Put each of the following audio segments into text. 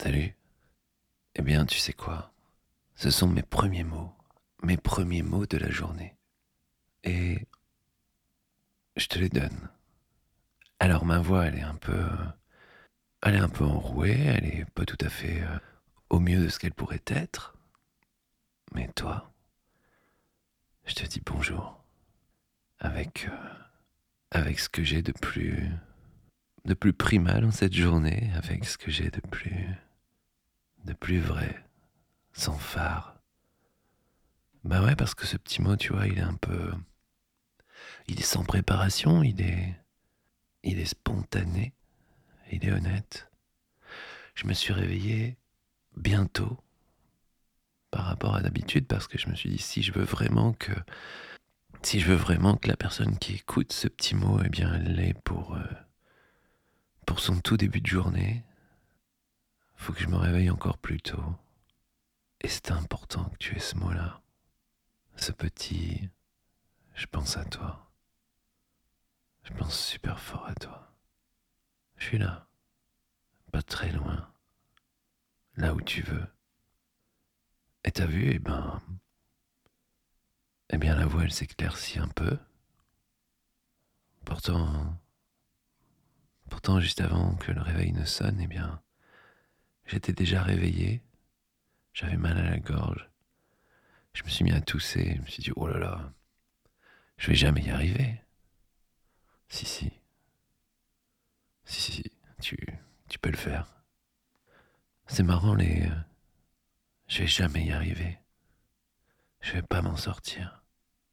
Salut. Eh bien, tu sais quoi? Ce sont mes premiers mots de la journée. Et je te les donne. Alors, ma voix, elle est un peu enrouée, elle est pas tout à fait au mieux de ce qu'elle pourrait être. Mais toi, je te dis bonjour avec, avec ce que j'ai de plus primal en cette journée, avec ce que j'ai de plus vrai, sans phare. Bah ouais, parce que ce petit mot, tu vois, il est sans préparation, il est spontané, il est honnête. Je me suis réveillé bientôt par rapport à d'habitude parce que je me suis dit si je veux vraiment que la personne qui écoute ce petit mot, eh bien, elle l'ait pour son tout début de journée, faut que je me réveille encore plus tôt. Et c'est important que tu aies ce mot-là, ce petit je pense à toi. Je pense super fort à toi. Je suis là, pas très loin, là où tu veux. Et t'as vu, eh bien la voix elle s'éclaircit un peu. Pourtant, pourtant juste avant que le réveil ne sonne, eh bien, j'étais déjà réveillé. J'avais mal à la gorge. Je me suis mis à tousser. Je me suis dit, oh là là, je vais jamais y arriver. Si, si, si, tu, tu peux le faire. C'est marrant, je vais jamais y arriver. Je vais pas m'en sortir.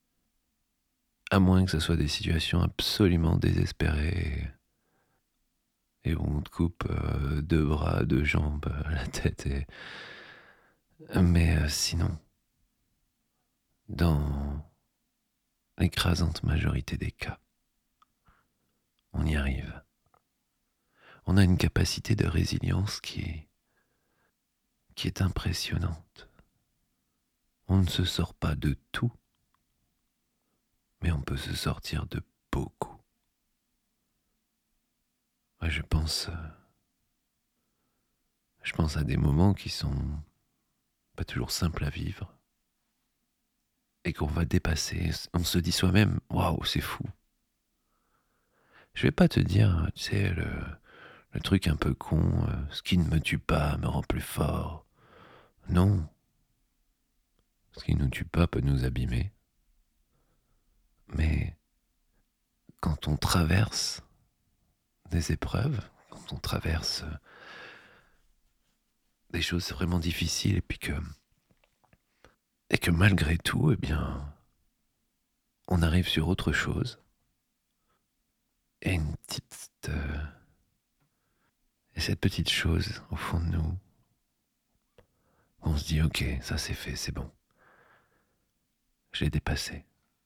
À moins que ce soit des situations absolument désespérées et où on te coupe deux bras, deux jambes, la tête. Mais sinon, dans l'écrasante majorité des cas, on y arrive. On a une capacité de résilience qui est impressionnante. On ne se sort pas de tout, mais on peut se sortir de beaucoup. Ouais, je pense à des moments qui sont pas toujours simples à vivre et qu'on va dépasser. On se dit soi-même, waouh, c'est fou. Je vais pas te dire, tu sais, le truc un peu con, ce qui ne me tue pas me rend plus fort. Non, ce qui ne nous tue pas peut nous abîmer. Mais quand on traverse des épreuves, quand on traverse des choses vraiment difficiles et que malgré tout, eh bien, on arrive sur autre chose et et cette petite chose au fond de nous, on se dit ok, ça c'est fait, c'est bon, je l'ai dépassé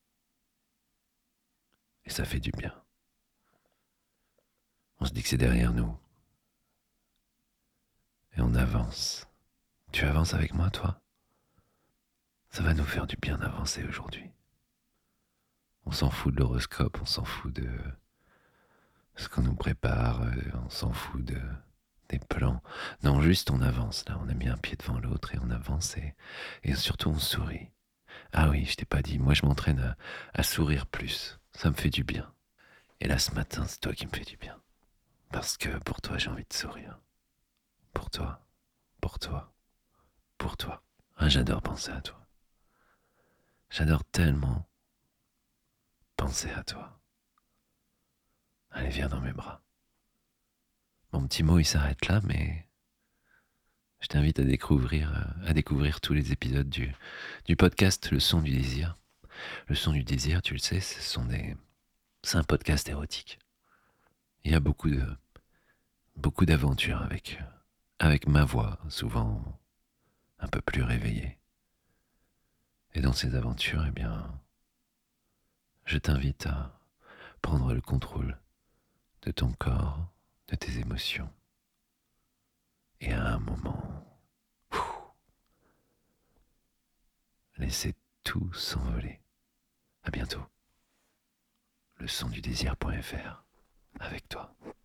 et ça fait du bien. On se dit que c'est derrière nous et on avance. Tu avances avec moi, toi? Ça va nous faire du bien d'avancer aujourd'hui. On s'en fout de l'horoscope, on s'en fout de ce qu'on nous prépare, on s'en fout des plans. Non, juste on avance, là, on a mis un pied devant l'autre et on avance et surtout on sourit. Ah oui, je t'ai pas dit, moi je m'entraîne à sourire plus, ça me fait du bien. Et là ce matin, c'est toi qui me fais du bien. Parce que pour toi, j'ai envie de sourire. Pour toi, pour toi, pour toi. Ah, j'adore penser à toi. J'adore tellement penser à toi. Allez, viens dans mes bras. Mon petit mot, il s'arrête là, mais je t'invite à découvrir tous les épisodes du podcast Le Son du Désir. Le Son du Désir, tu le sais, c'est un podcast érotique. Il y a beaucoup d'aventures avec ma voix, souvent un peu plus réveillée. Et dans ces aventures, eh bien, je t'invite à prendre le contrôle de ton corps, de tes émotions. Et à un moment, laisser tout s'envoler. À bientôt. Le son du désir.fr avec toi.